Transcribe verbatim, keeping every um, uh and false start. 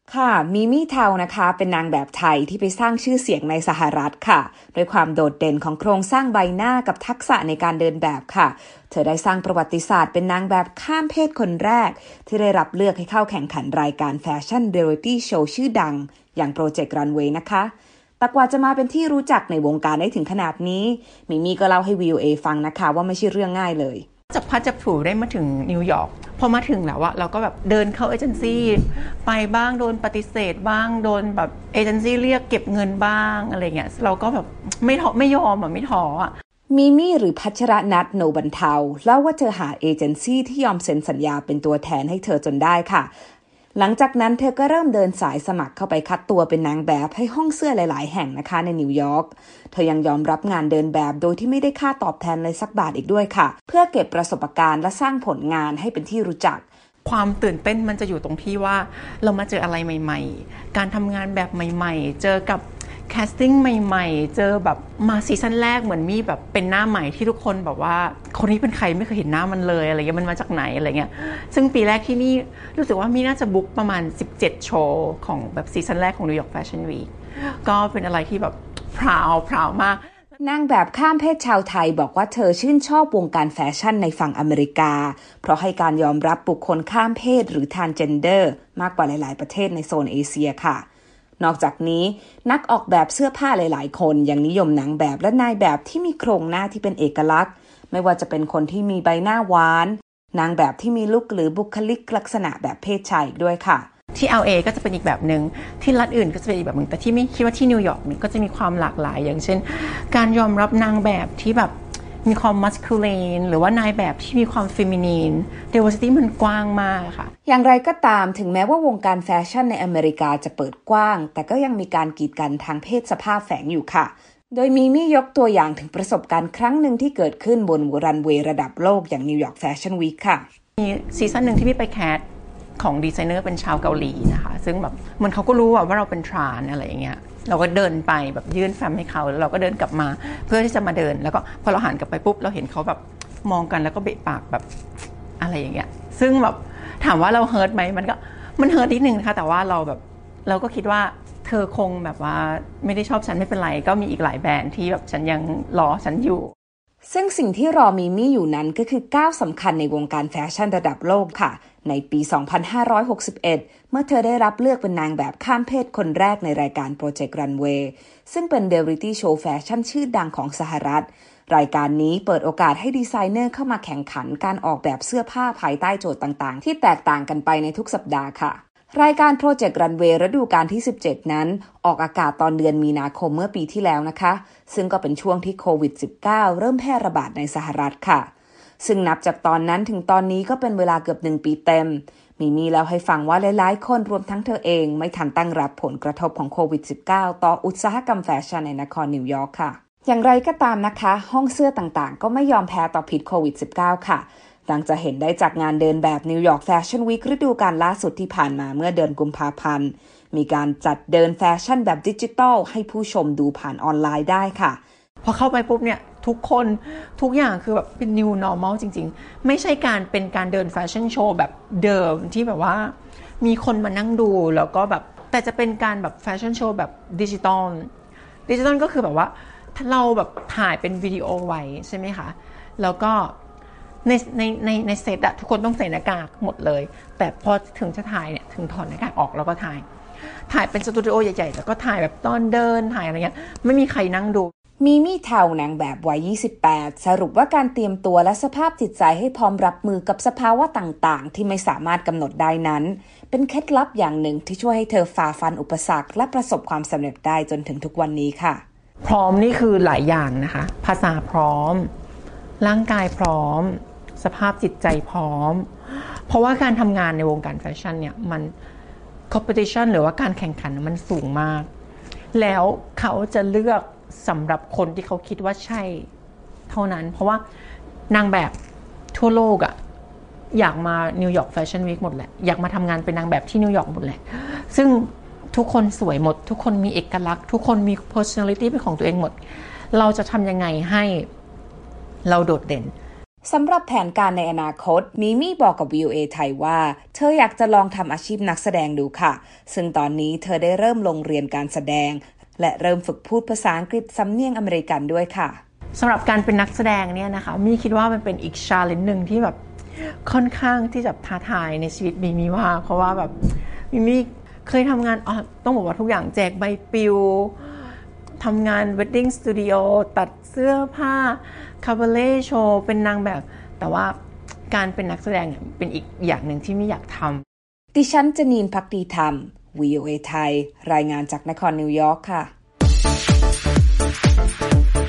ค่ะมิมี่เทานะคะเป็นนางแบบไทยที่ไปสร้างชื่อเสียงในสหรัฐค่ะด้วยความโดดเด่นของโครงสร้างใบหน้ากับทักษะในการเดินแบบค่ะเธอได้สร้างประวัติศาสตร์เป็นนางแบบข้ามเพศคนแรกที่ได้รับเลือกให้เข้าแข่งขันรายการแฟชั่นเรียลิตี้โชว์ชื่อดังอย่างโปรเจกต์รันเวย์นะคะแต่กว่าจะมาเป็นที่รู้จักในวงการได้ถึงขนาดนี้มิมี่ก็เล่าให้ วี โอ เอ ฟังนะคะว่าไม่ใช่เรื่องง่ายเลยจับพัดจับผูได้มาถึงนิวยอร์กพอมาถึงแล้วอะเราก็แบบเดินเข้าเอเจนซี่ไปบ้างโดนปฏิเสธบ้างโดนแบบเอเจนซี่เรียกเก็บเงินบ้างอะไรเงี้ยเราก็แบบไม่ท้อไม่ยอมอะไม่ท้ออะมิมี่หรือพัชรนัทโนบันเทาเล่าว่าเธอหาเอเจนซี่ที่ยอมเซ็นสัญญาเป็นตัวแทนให้เธอจนได้ค่ะหลังจากนั้นเธอก็เริ่มเดินสายสมัครเข้าไปคัดตัวเป็นนางแบบให้ห้องเสื้อหลายๆแห่งนะคะในนิวยอร์กเธอยังยอมรับงานเดินแบบโดยที่ไม่ได้ค่าตอบแทนเลยสักบาทอีกด้วยค่ะเพื่อเก็บประสบการณ์และสร้างผลงานให้เป็นที่รู้จักความตื่นเต้นมันจะอยู่ตรงที่ว่าเรามาเจออะไรใหม่ๆการทำงานแบบใหม่ๆเจอกับแคสติ้งใหม่ๆเจอแบบมาซีซั่นแรกเหมือนมีแบบเป็นหน้าใหม่ที่ทุกคนแบบว่าคนนี้เป็นใครไม่เคยเห็นหน้ามันเลยอะไรเงี้ยมันมาจากไหนอะไรเงี้ยซึ่งปีแรกที่นี่รู้สึกว่ามีน่าจะบุ๊กประมาณสิบเจ็ดโชว์ของแบบซีซั่นแรกของ New York Fashion Week ก็เป็นอะไรที่แบบพราวพราวมากนางแบบข้ามเพศชาวไทยบอกว่าเธอชื่นชอบวงการแฟชั่นในฝั่งอเมริกาเพราะให้การยอมรับบุคคลข้ามเพศหรือ transgender มากกว่าหลายๆประเทศในโซนเอเชียค่ะนอกจากนี้นักออกแบบเสื้อผ้าหลายๆคนยังนิยมนางแบบและนายแบบที่มีโครงหน้าที่เป็นเอกลักษณ์ไม่ว่าจะเป็นคนที่มีใบหน้าหวานนางแบบที่มีลุคหรือบุคลิกลักษณะแบบเพศชายอีกด้วยค่ะที่ แอล เอ ก็จะเป็นอีกแบบหนึ่งที่รัฐอื่นก็จะเป็นอีกแบบหนึ่งแต่ที่ไม่คิดว่าที่นิวยอร์กนี่ก็จะมีความหลากหลายอย่างเช่นการยอมรับนางแบบที่แบบมีความมัสคูลีนหรือว่านายแบบที่มีความเฟมินีน diversity มันกว้างมากค่ะอย่างไรก็ตามถึงแม้ว่าวงการแฟชั่นในอเมริกาจะเปิดกว้างแต่ก็ยังมีการกีดกันทางเพศสภาพแฝงอยู่ค่ะโดยมีมี่ยกตัวอย่างถึงประสบการณ์ครั้งหนึ่งที่เกิดขึ้นบนรันเวย์ระดับโลกอย่างนิวยอร์กแฟชั่นวีคค่ะมีซีซั่นหนึ่งที่มี่ไปแคสของดีไซเนอร์เป็นชาวเกาหลีนะคะซึ่งแบบมันเขาก็รู้ว่าเราเป็นทรานอะไรอย่างเงี้ยเราก็เดินไปแบบยื่นแฟ้มให้เขาแล้วเราก็เดินกลับมาเพื่อที่จะมาเดินแล้วก็พอเราหันกลับไปปุ๊บเราเห็นเขาแบบมองกันแล้วก็เบะปากแบบอะไรอย่างเงี้ยซึ่งแบบถามว่าเราเฮิร์ตไหมมันก็มันเฮิร์ตนิดนึงนะคะแต่ว่าเราแบบเราก็คิดว่าเธอคงแบบว่าไม่ได้ชอบฉันไม่เป็นไรก็มีอีกหลายแบรนด์ที่แบบฉันยังรอฉันอยู่ซึ่งสิ่งที่รอมิมี่อยู่นั้นก็คือก้าวสำคัญในวงการแฟชั่นระดับโลกค่ะในปี สองพันห้าร้อยหกสิบเอ็ด เมื่อเธอได้รับเลือกเป็นนางแบบข้ามเพศคนแรกในรายการโปรเจกต์รันเวย์ซึ่งเป็นเรียลิตี้โชว์แฟชั่นชื่อดังของสหรัฐรายการนี้เปิดโอกาสให้ดีไซเนอร์เข้ามาแข่งขันการออกแบบเสื้อผ้าภายใต้โจทย์ต่างๆที่แตกต่างกันไปในทุกสัปดาห์ค่ะรายการโปรเจกต์รันเวย์ฤดูกาลที่สิบเจ็ดนั้นออกอากาศตอนเดือนมีนาคมเมื่อปีที่แล้วนะคะซึ่งก็เป็นช่วงที่โควิด สิบเก้า เริ่มแพร่ระบาดในสหรัฐค่ะซึ่งนับจากตอนนั้นถึงตอนนี้ก็เป็นเวลาเกือบหนึ่งปีเต็มมีมีแล้วให้ฟังว่าหลายๆคนรวมทั้งเธอเองไม่ทันตั้งรับผลกระทบของโควิด สิบเก้า ต่ออุตสาหกรรมแฟชั่นในนครนิวยอร์กค่ะอย่างไรก็ตามนะคะห้องเสื้อต่างๆก็ไม่ยอมแพ้ต่อพิษโควิด สิบเก้า ค่ะดังจะเห็นได้จากงานเดินแบบนิวยอร์กแฟชั่นวีคฤดูกาลล่าสุดที่ผ่านมาเมื่อเดือนกุมภาพันธ์มีการจัดเดินแฟชั่นแบบดิจิทัลให้ผู้ชมดูผ่านออนไลน์ได้ค่ะพอเข้าไปปุ๊บเนี่ยทุกคนทุกอย่างคือแบบเป็น new normal จริงๆไม่ใช่การเป็นการเดินแฟชั่นโชว์แบบเดิมที่แบบว่ามีคนมานั่งดูแล้วก็แบบแต่จะเป็นการแบบแฟชั่นโชว์แบบดิจิตอลดิจิตอลก็คือแบบว่าถ้าเราแบบถ่ายเป็นวิดีโอไว้ใช่ไหมคะแล้วก็ในในในในเซตอะทุกคนต้องใส่หน้ากากหมดเลยแต่พอถึงจะถ่ายเนี่ยถึงถอดหน้ากากออกแล้วก็ถ่ายถ่ายเป็นสตูดิโอใหญ่ๆแล้วก็ถ่ายแบบตอนเดินถ่ายอะไรเงี้ยไม่มีใครนั่งดูมิมี่เทานางแบบวัยยี่สิบแปดสรุปว่าการเตรียมตัวและสภาพจิตใจให้พร้อมรับมือกับสภาวะต่างๆที่ไม่สามารถกำหนดได้นั้นเป็นเคล็ดลับอย่างหนึ่งที่ช่วยให้เธอฝ่าฟันอุปสรรคและประสบความสำเร็จได้จนถึงทุกวันนี้ค่ะพร้อมนี่คือหลายอย่างนะคะภาษาพร้อมร่างกายพร้อมสภาพจิตใจพร้อมเพราะว่าการทำงานในวงการแฟชั่นเนี่ยมัน competition หรือว่าการแข่งขันมันสูงมากแล้วเขาจะเลือกสำหรับคนที่เขาคิดว่าใช่เท่านั้นเพราะว่านางแบบทั่วโลกอะอยากมานิวยอร์กแฟชั่นวีคหมดแหละอยากมาทำงานเป็นนางแบบที่นิวยอร์กหมดแหละซึ่งทุกคนสวยหมดทุกคนมีเอกลักษณ์ทุกคนมี personality เป็นของตัวเองหมดเราจะทำยังไงให้เราโดดเด่นสำหรับแผนการในอนาคตมิมี่บอกกับ วี โอ เอ ไทยว่าเธออยากจะลองทำอาชีพนักแสดงดูค่ะซึ่งตอนนี้เธอได้เริ่มลงเรียนการแสดงและเริ่มฝึกพูดภาษาอังกฤษสำเนียงอเมริกันด้วยค่ะสำหรับการเป็นนักแสดงเนี่ยนะคะมี่คิดว่ามันเป็นอีก challenge หนึ่งที่แบบค่อนข้างที่จะท้าทายในชีวิตมิมี่มากเพราะว่าแบบมิมี่เคยทำงานอ๋อต้องบอกว่าทุกอย่างแจกใบปลิวทำงาน wedding studio ตัดเสื้อผ้า cabaret show เป็นนางแบบแต่ว่าการเป็นนักแสดงเป็นอีกอย่างหนึ่งที่มิอยากทำดิฉันจนีนภักดีธรรม วี โอ เอ ไทยรายงานจากนครนิวยอร์กค่ะ